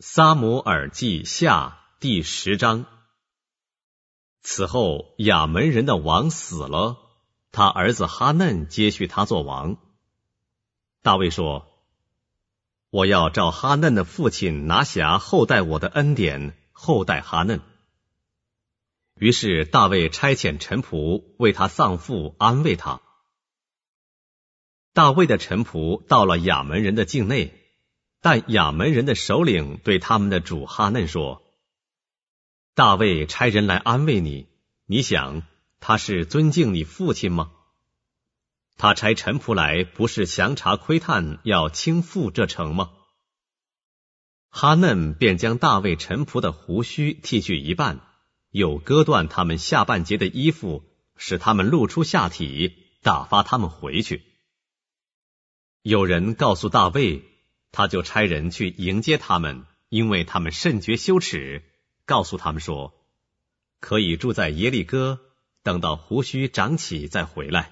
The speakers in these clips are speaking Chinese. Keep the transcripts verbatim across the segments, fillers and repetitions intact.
撒母耳记下第十章。此后亚门人的王死了，他儿子哈嫩接续他做王。大卫说：我要照哈嫩的父亲拿辖后代我的恩典，后代哈嫩。于是大卫差遣臣仆为他丧父，安慰他。大卫的臣仆到了亚门人的境内，但亚门人的首领对他们的主哈嫩说：大卫差人来安慰你，你想他是尊敬你父亲吗？他差臣仆来，不是详查窥探，要倾覆这城吗？哈嫩便将大卫臣仆的胡须剃去一半，又割断他们下半截的衣服，使他们露出下体，打发他们回去。有人告诉大卫，他就差人去迎接他们，因为他们甚觉羞耻，告诉他们说，可以住在耶利哥，等到胡须长起再回来。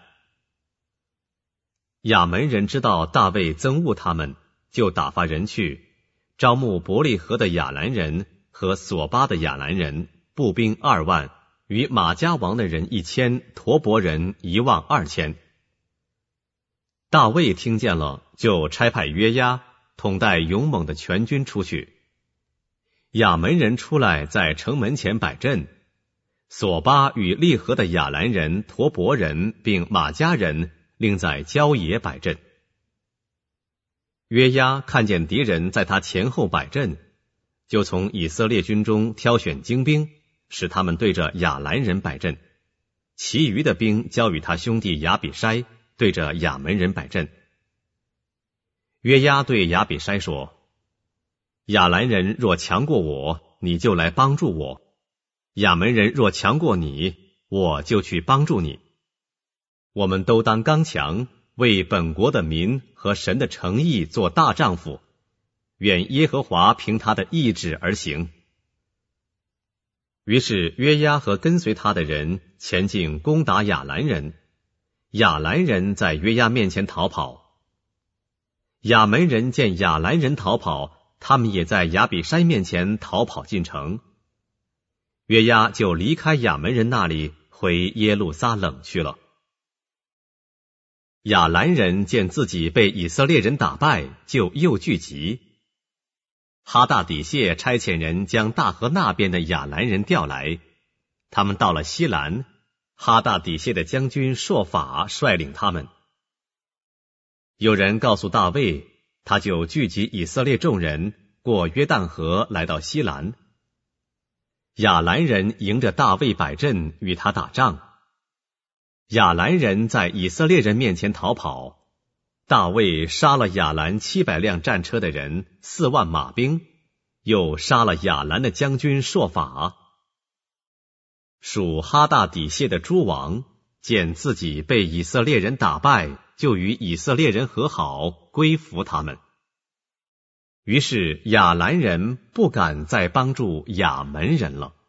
亚门人知道大卫憎恶他们，就打发人去招募伯利河的亚兰人和索巴的亚兰人，步兵二万，与马加王的人一千，陀伯人一万二千。大卫听见了，就差派约押统带勇猛的全军出去。亚门人出来，在城门前摆阵，索巴与利河的亚兰人、陀伯人并马加人另在郊野摆阵。约押看见敌人在他前后摆阵，就从以色列军中挑选精兵，使他们对着亚兰人摆阵，其余的兵交与他兄弟亚比筛，对着亚门人摆阵。约押对亚比筛说：亚兰人若强过我，你就来帮助我；亚门人若强过你，我就去帮助你。我们都当刚强，为本国的民和神的诚意做大丈夫，愿耶和华凭他的意志而行。于是约押和跟随他的人前进攻打亚兰人，亚兰人在约押面前逃跑。亚门人见亚兰人逃跑，他们也在亚比筛面前逃跑进城。约押就离开亚门人那里，回耶路撒冷去了。亚兰人见自己被以色列人打败，就又聚集。哈大底谢差遣人将大河那边的亚兰人调来，他们到了西兰，哈大底谢的将军朔法率领他们。有人告诉大卫，他就聚集以色列众人，过约旦河来到西兰。亚兰人迎着大卫摆阵，与他打仗。亚兰人在以色列人面前逃跑，大卫杀了亚兰七百辆战车的人，四万马兵，又杀了亚兰的将军朔法。属哈大底谢的诸王见自己被以色列人打败，就与以色列人和好，归服他们。于是亚兰人不敢再帮助亚门人了。